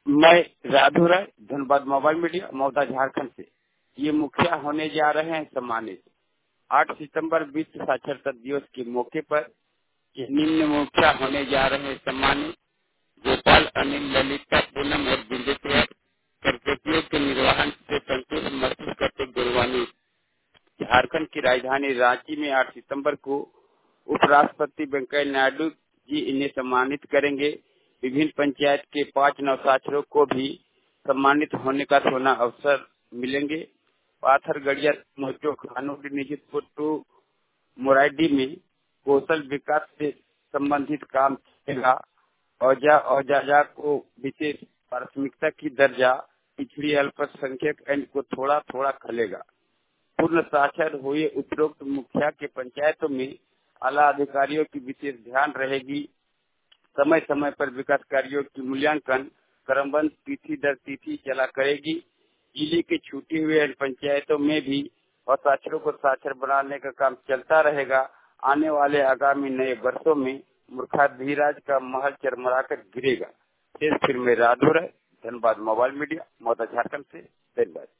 मैं Radhu Rai, Dhanbad mobile media, Mauda Jharkhand से। ये मुखिया होने जा रहे हैं सम्मानित। 8 सितंबर विश्व साक्षरता दिवस के मौके पर ये निम्न मुखिया होने जा रहे हैं सम्मानित: गोपाल, अनिल, ललिता, पूनम और विजय। कर्तव्यों के निर्वहन से संतोष महसूस करते गौरवान्वित। झारखंड की राजधानी रांची में 8 सितंबर को उपराष्ट्रपति वेंकैया नायडू जी इन्हें सम्मानित करेंगे। विभिन्न पंचायत के 5 नवसाक्षरों को भी सम्मानित होने का सोना अवसर मिलेंगे। पाथरगढ़िया, मोचो, खानोटी, निजितपुर टू मोराडी में कौशल विकास से संबंधित काम चलेगा। औजाजा को विशेष प्राथमिकता की दर्जा, पिछड़ी अल्पसंख्यक एंड को थोड़ा थोड़ा खलेगा। पूर्ण साक्षर हुए उपरोक्त मुखिया के पंचायतों में आला अधिकारियों की विशेष ध्यान रहेगी। समय समय पर विकास कार्यों की मूल्यांकन क्रमबद्ध तिथि दर तिथि चला करेगी। जिले के छूटे हुए पंचायतों में भी हस्ताक्षरों को साक्षर बनाने का काम चलता रहेगा। आने वाले आगामी नए वर्षों में मूर्खाधिराज का महल चरमराकर गिरेगा। फिर मैं राधू राय, धनबाद मोबाइल मीडिया, मौदा झारखंड से। धन्यवाद।